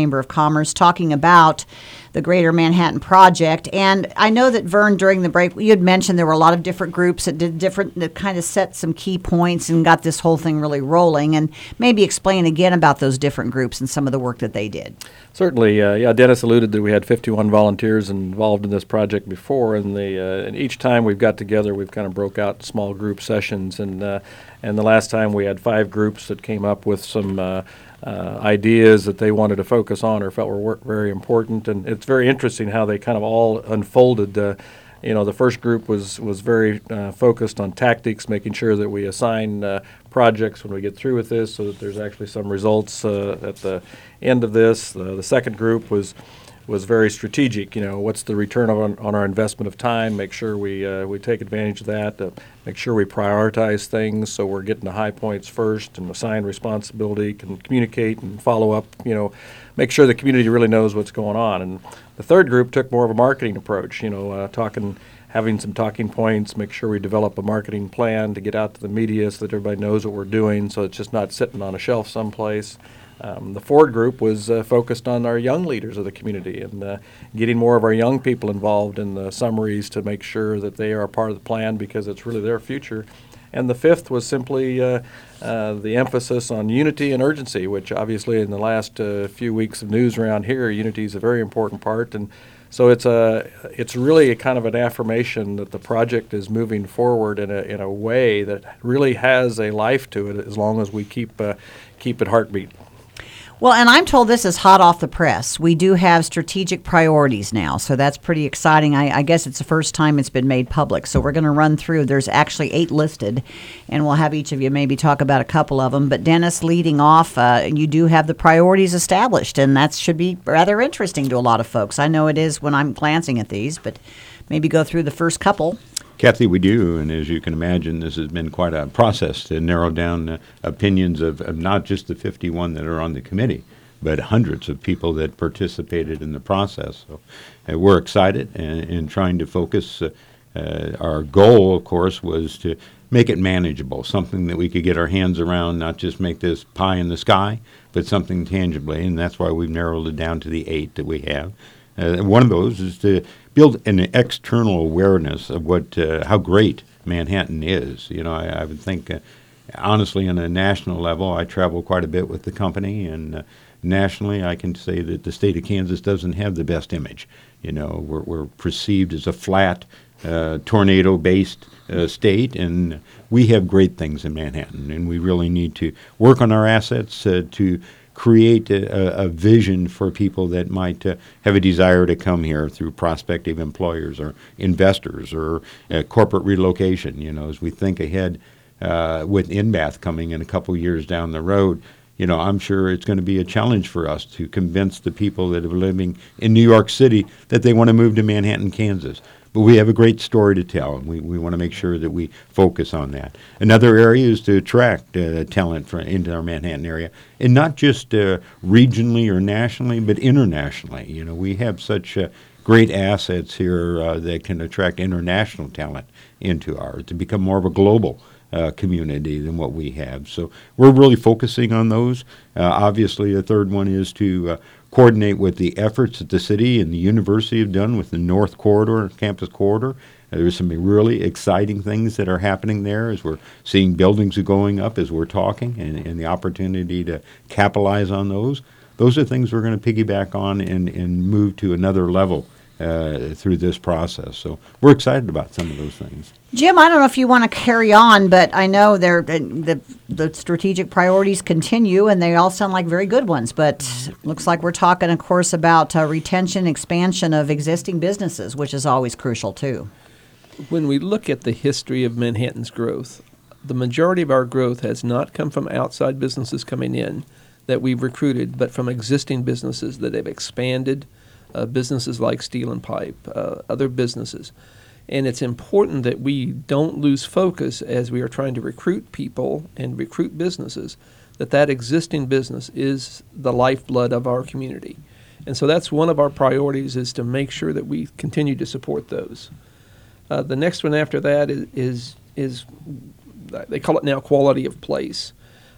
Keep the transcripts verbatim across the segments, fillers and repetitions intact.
Chamber of Commerce, talking about the Greater Manhattan Project. And I know that, Vern, during the break, you had mentioned there were a lot of different groups that did different, that kind of set some key points and got this whole thing really rolling. And maybe explain again about those different groups and some of the work that they did. Certainly. Uh, yeah, Dennis alluded that we had fifty-one volunteers involved in this project before, and, the, uh, and each time we've got together, we've kind of broke out small group sessions. And, uh, and the last time we had five groups that came up with some uh, Uh, ideas that they wanted to focus on or felt were wor- very important, and it's very interesting how they kind of all unfolded. Uh, you know, the first group was was very uh, focused on tactics, making sure that we assign uh, projects when we get through with this, so that there's actually some results uh, at the end of this. Uh, the second group was was very strategic. You know, what's the return on, on our investment of time? Make sure we uh, we take advantage of that. Uh, make sure we prioritize things so we're getting the high points first and assign responsibility, can communicate and follow up. You know, make sure the community really knows what's going on. And the third group took more of a marketing approach. You know, uh, talking, having some talking points. Make sure we develop a marketing plan to get out to the media so that everybody knows what we're doing, so it's just not sitting on a shelf someplace. Um, the Ford group was uh, focused on our young leaders of the community and uh, getting more of our young people involved in the summaries to make sure that they are a part of the plan, because it's really their future. And the fifth was simply uh, uh, the emphasis on unity and urgency, which obviously in the last uh, few weeks of news around here, unity is a very important part. And so it's a it's really a kind of an affirmation that the project is moving forward in a in a way that really has a life to it, as long as we keep uh, keep it heartbeat. Well, and I'm told this is hot off the press. We do have strategic priorities now, so that's pretty exciting. I, I guess it's the first time it's been made public, so we're going to run through. There's actually eight listed, and we'll have each of you maybe talk about a couple of them. But Dennis, leading off, uh, you do have the priorities established, and that should be rather interesting to a lot of folks. I know it is when I'm glancing at these, but maybe go through the first couple. Kathy, we do, and as you can imagine, this has been quite a process to narrow down uh, opinions of, of not just the fifty-one that are on the committee, but hundreds of people that participated in the process. So uh, we're excited in, in trying to focus. Uh, uh, our goal, of course, was to make it manageable, something that we could get our hands around, not just make this pie in the sky, but something tangibly, and that's why we've narrowed it down to the eight that we have. Uh, one of those is to build an external awareness of what, uh, how great Manhattan is. You know, I, I would think, uh, honestly, on a national level, I travel quite a bit with the company, and uh, nationally, I can say that the state of Kansas doesn't have the best image. You know, we're, we're perceived as a flat, uh, tornado-based uh, state, and we have great things in Manhattan, and we really need to work on our assets uh, to create a, a vision for people that might uh, have a desire to come here through prospective employers or investors or uh, corporate relocation. You know, as we think ahead uh, with InBath coming in a couple years down the road, you know, I'm sure it's going to be a challenge for us to convince the people that are living in New York City that they want to move to Manhattan, Kansas. But we have a great story to tell, and we, we want to make sure that we focus on that. Another area is to attract uh, talent for, into our Manhattan area, and not just uh, regionally or nationally, but internationally. You know, we have such uh, great assets here uh, that can attract international talent into ours to become more of a global uh, community than what we have. So we're really focusing on those. Uh, obviously, a third one is to uh, coordinate with the efforts that the city and the university have done with the North Corridor, Campus Corridor. Uh, there's some really exciting things that are happening there as we're seeing buildings are going up as we're talking, and, and the opportunity to capitalize on those. Those are things we're going to piggyback on and, and move to another level uh, through this process. So we're excited about some of those things. Jim, I don't know if you want to carry on, but I know they're, the the strategic priorities continue, and they all sound like very good ones. But looks like we're talking, of course, about uh, retention, expansion of existing businesses, which is always crucial, too. When we look at the history of Manhattan's growth, the majority of our growth has not come from outside businesses coming in that we've recruited, but from existing businesses that have expanded, uh, businesses like Steel and Pipe, uh, other businesses. And it's important that we don't lose focus as we are trying to recruit people and recruit businesses, that that existing business is the lifeblood of our community. And so that's one of our priorities, is to make sure that we continue to support those. Uh, the next one after that is, is, is, they call it now quality of place.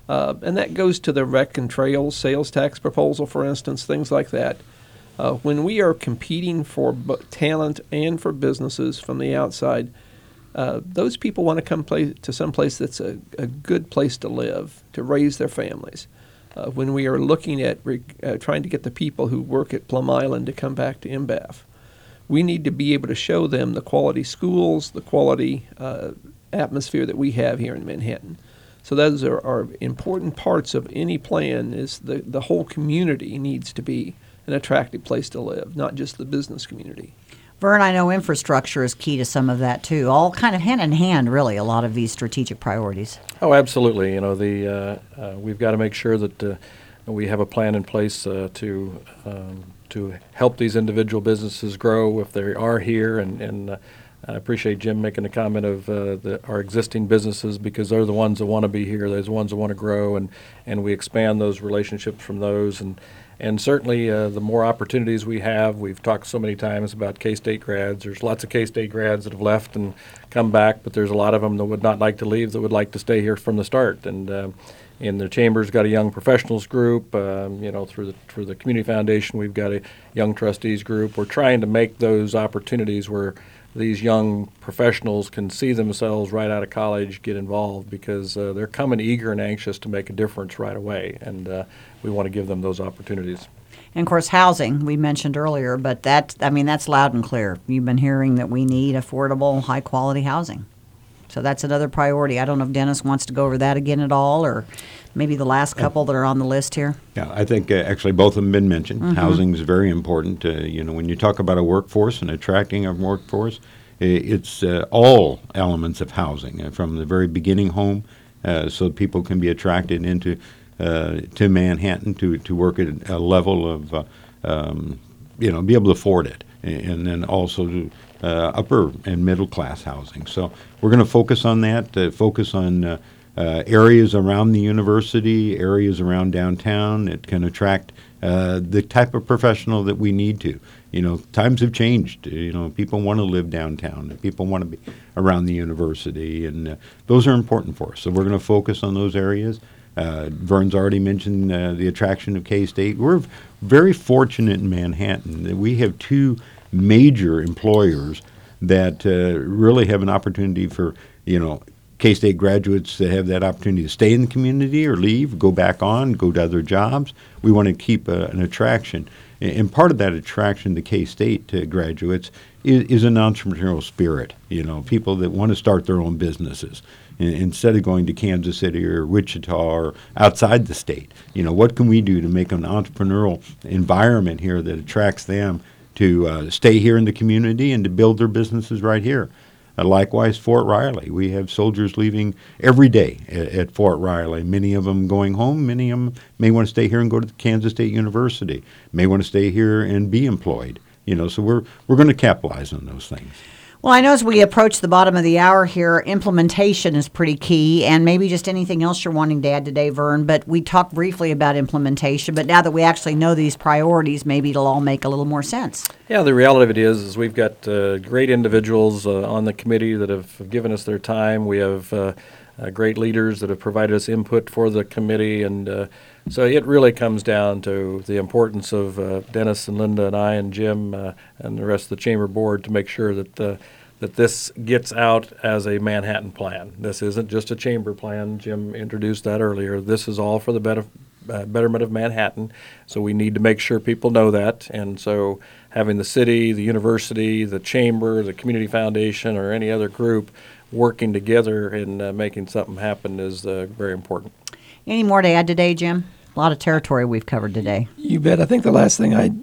Uh, and that goes to the rec and trails sales tax proposal, for instance, things like that. Uh, when we are competing for bu- talent and for businesses from the outside, uh, those people want to come play to some place that's a, a good place to live, to raise their families. Uh, when we are looking at re- uh, trying to get the people who work at Plum Island to come back to M B A F, we need to be able to show them the quality schools, the quality uh, atmosphere that we have here in Manhattan. So those are, are important parts of any plan. Is the, the whole community needs to be an attractive place to live, not just the business community. Vern, I know infrastructure is key to some of that too. All kind of hand in hand, really, a lot of these strategic priorities. Oh, absolutely. You know, the uh, uh, we've got to make sure that uh, we have a plan in place uh, to um, to help these individual businesses grow if they are here. And, and uh, I appreciate Jim making a comment of uh, the, our existing businesses, because they're the ones that want to be here. They're the ones that want to grow, and, and we expand those relationships from those. And And certainly, uh, the more opportunities we have, we've talked so many times about K-State grads. There's lots of K-State grads that have left and come back, but there's a lot of them that would not like to leave, that would like to stay here from the start. And uh, in the Chamber's got a young professionals group. Um, you know, through the through the Community Foundation, we've got a young trustees group. We're trying to make those opportunities where these young professionals can see themselves right out of college get involved, because uh, they're coming eager and anxious to make a difference right away, and uh, we want to give them those opportunities. And of course, housing, we mentioned earlier, but that, I mean, that's loud and clear. You've been hearing that we need affordable, high-quality housing. So that's another priority. I don't know if Dennis wants to go over that again at all, or maybe the last couple that are on the list here. Yeah, I think uh, actually both of them been mentioned. Mm-hmm. Housing is very important. Uh, you know, when you talk about a workforce and attracting a workforce, i- it's uh, all elements of housing, uh, from the very beginning home, uh, so people can be attracted into uh, to Manhattan to, to work at a level of, uh, um, you know, be able to afford it, and, and then also to uh, upper and middle class housing. So we're going to focus on that, uh, focus on uh, uh, areas around the university, areas around downtown that can attract uh, the type of professional that we need to. You know, times have changed. You know, people want to live downtown, and people want to be around the university, and uh, those are important for us. So we're going to focus on those areas. Uh, Vern's already mentioned uh, the attraction of K-State. We're very fortunate in Manhattan that we have two major employers that uh, really have an opportunity for, you know, K-State graduates to have that opportunity to stay in the community or leave, go back on, go to other jobs. We want to keep uh, an attraction. And part of that attraction to K-State uh, graduates is, is an entrepreneurial spirit, you know, people that want to start their own businesses. In, instead of going to Kansas City or Wichita or outside the state, you know, what can we do to make an entrepreneurial environment here that attracts them to uh, stay here in the community and to build their businesses right here? Uh, likewise, Fort Riley. We have soldiers leaving every day at, at Fort Riley, many of them going home. Many of them may want to stay here and go to Kansas State University, may want to stay here and be employed. You know, so we're we're going to capitalize on those things. Well, I know as we approach the bottom of the hour here, implementation is pretty key, and maybe just anything else you're wanting to add today, Vern. But we talked briefly about implementation, but now that we actually know these priorities, maybe it'll all make a little more sense. Yeah, the reality of it is, is we've got uh, great individuals uh, on the committee that have given us their time. We have uh, uh, great leaders that have provided us input for the committee, and uh, so it really comes down to the importance of uh, Dennis and Linda and I and Jim uh, and the rest of the Chamber Board to make sure that uh, that this gets out as a Manhattan plan. This isn't just a Chamber plan. Jim introduced that earlier. This is all for the better, uh, betterment of Manhattan, so we need to make sure people know that. And so having the city, the university, the Chamber, the Community Foundation, or any other group working together and uh, making something happen is uh, very important. Any more to add today, Jim? A lot of territory we've covered today. You bet. I think the last thing I'd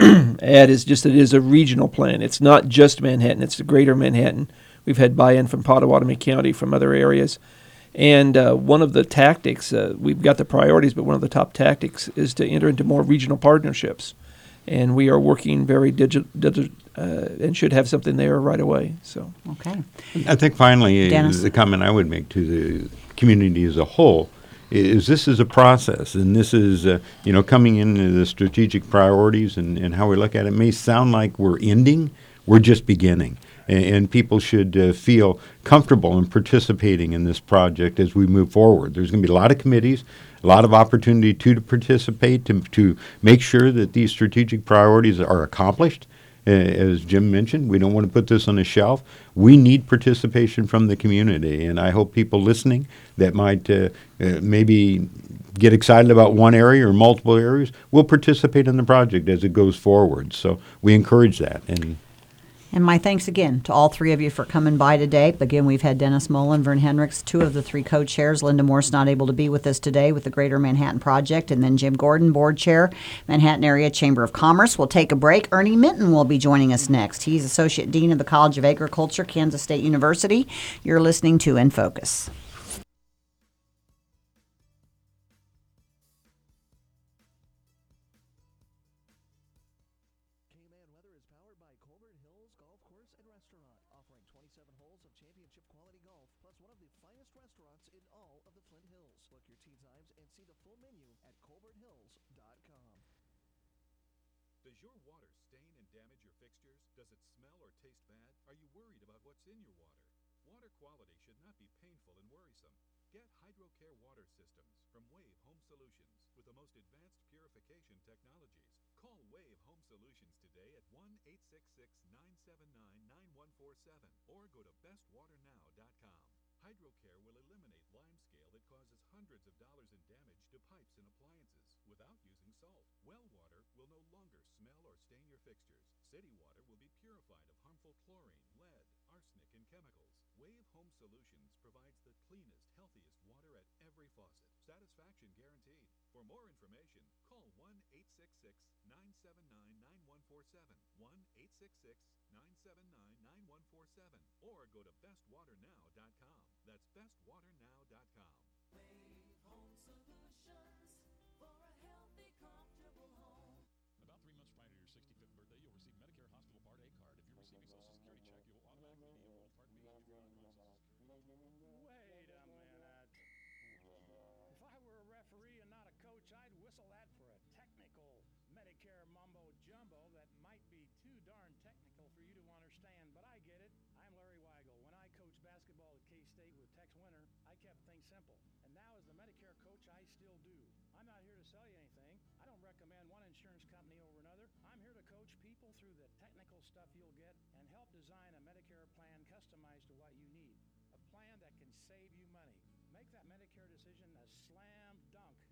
add is just that it is a regional plan. It's not just Manhattan. It's the greater Manhattan. We've had buy-in from Pottawatomie County, from other areas. And uh, one of the tactics, uh, we've got the priorities, but one of the top tactics is to enter into more regional partnerships. And we are working very digital, digi- uh, and should have something there right away. So, Okay. I think finally, uh, Dennis? the comment I would make to the community as a whole is this is a process, and this is, uh, you know, coming into the strategic priorities and, and how we look at it may sound like we're ending. We're just beginning. and, and people should uh, feel comfortable in participating in this project as we move forward. There's going to be a lot of committees, a lot of opportunity to, to participate, to, to make sure that these strategic priorities are accomplished. Uh, as Jim mentioned, we don't want to put this on a shelf. We need participation from the community, and I hope people listening that might uh, uh, maybe get excited about one area or multiple areas will participate in the project as it goes forward. So we encourage that. And And my thanks again to all three of you for coming by today. Again, we've had Dennis Mullen, Vern Hendricks, two of the three co-chairs. Linda Moore's not able to be with us today with the Greater Manhattan Project. And then Jim Gordon, board chair, Manhattan Area Chamber of Commerce. We'll take a break. Ernie Minton will be joining us next. He's Associate Dean of the College of Agriculture, Kansas State University. You're listening to In Focus. K-Man Weather is powered by Colbert Hills Golf Course and Restaurant, offering twenty-seven holes of championship quality golf, plus one of the finest restaurants in all of the Flint Hills. Book your tee times and see the full menu at colbert hills dot com. Does your water stain and damage your fixtures? Does it smell or taste bad? Are you worried about what's in your water? Water quality should not be painful and worrisome. Get HydroCare water systems from Wave Home Solutions with the most advanced purification technologies. Call Wave Home Solutions today at one eight six six, nine seven nine, nine one four seven or go to best water now dot com. HydroCare will eliminate limescale that causes hundreds of dollars in damage to pipes and appliances without using salt. Well water will no longer smell or stain your fixtures. City water will be purified of harmful chlorine, lead, arsenic, and chemicals. Wave Home Solutions provides the cleanest, healthiest water at every faucet. Satisfaction guaranteed. For more information, call one eight six six, nine seven nine, nine one four seven, one eight six six, nine seven nine, nine one four seven, or go to best water now dot com. That's best water now dot com. Wave Home Solutions for a healthy, comfortable home. About three months prior to your sixty-fifth birthday, you'll receive Medicare Hospital Part A card. If you're receiving Social Security check, you will automatically be enrolled Part B if you're not on Social Security. Wait a minute. If I were a referee and not a coach, I'd whistle that for a technical Medicare mumbo jumbo that might be too darn technical for you to understand, but I get it. I'm Larry Weigel. When I coached basketball at K-State with Tex Winter, I kept things simple. And now as the Medicare coach, I still do. I'm not here to sell you anything. I don't recommend one insurance company over another. I'm here to coach people through the technical stuff you'll get and help design a Medicare plan customized to what you need. A plan that can save you money. Make that Medicare decision a slam dunk